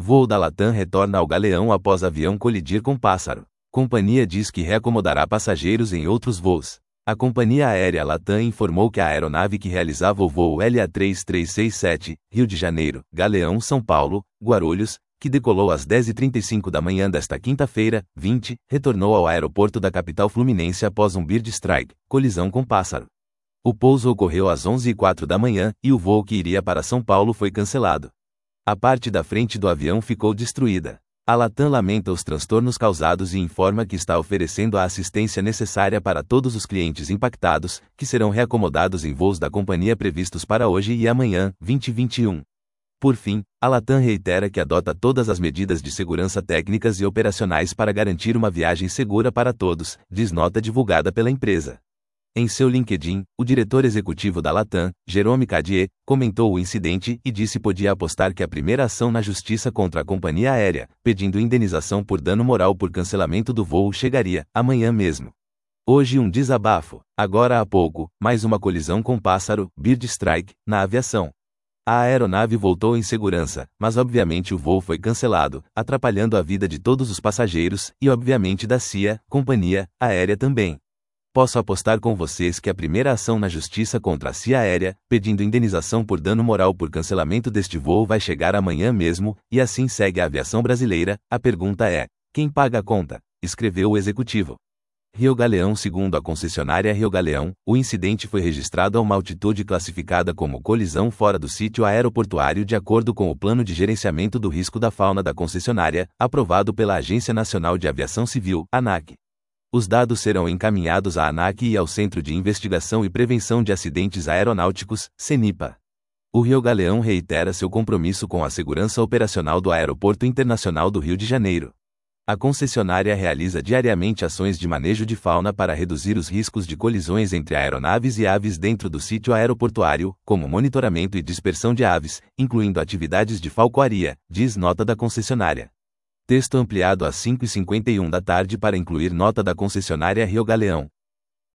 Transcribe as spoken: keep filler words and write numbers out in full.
Voo da Latam retorna ao Galeão após avião colidir com pássaro. Companhia diz que reacomodará passageiros em outros voos. A companhia aérea Latam informou que a aeronave que realizava o voo L A três três seis sete, Rio de Janeiro, Galeão São Paulo, Guarulhos, que decolou às dez e trinta e cinco da manhã desta quinta-feira, vinte, retornou ao aeroporto da capital fluminense após um bird strike, colisão com pássaro. O pouso ocorreu às onze e quatro da manhã e o voo que iria para São Paulo foi cancelado. A parte da frente do avião ficou destruída. A Latam lamenta os transtornos causados e informa que está oferecendo a assistência necessária para todos os clientes impactados, que serão reacomodados em voos da companhia previstos para hoje e amanhã, vinte e vinte e um. Por fim, a Latam reitera que adota todas as medidas de segurança técnicas e operacionais para garantir uma viagem segura para todos, diz nota divulgada pela empresa. Em seu LinkedIn, o diretor executivo da Latam, Jerome Cadier, comentou o incidente e disse que podia apostar que a primeira ação na justiça contra a companhia aérea, pedindo indenização por dano moral por cancelamento do voo, chegaria amanhã mesmo. Hoje um desabafo, agora há pouco, mais uma colisão com pássaro, bird strike, na aviação. A aeronave voltou em segurança, mas obviamente o voo foi cancelado, atrapalhando a vida de todos os passageiros e obviamente da C I A, companhia aérea também. Posso apostar com vocês que a primeira ação na justiça contra a C I A aérea, pedindo indenização por dano moral por cancelamento deste voo, vai chegar amanhã mesmo, e assim segue a aviação brasileira. A pergunta é: quem paga a conta? Escreveu o executivo. Rio Galeão. Segundo a concessionária Rio Galeão, o incidente foi registrado a uma altitude classificada como colisão fora do sítio aeroportuário de acordo com o Plano de Gerenciamento do Risco da Fauna da concessionária, aprovado pela Agência Nacional de Aviação Civil, ANAC. Os dados serão encaminhados à ANAC e ao Centro de Investigação e Prevenção de Acidentes Aeronáuticos, CENIPA. O Rio Galeão reitera seu compromisso com a segurança operacional do Aeroporto Internacional do Rio de Janeiro. A concessionária realiza diariamente ações de manejo de fauna para reduzir os riscos de colisões entre aeronaves e aves dentro do sítio aeroportuário, como monitoramento e dispersão de aves, incluindo atividades de falcoaria, diz nota da concessionária. Texto ampliado às cinco e cinquenta e um da tarde para incluir nota da concessionária Rio Galeão.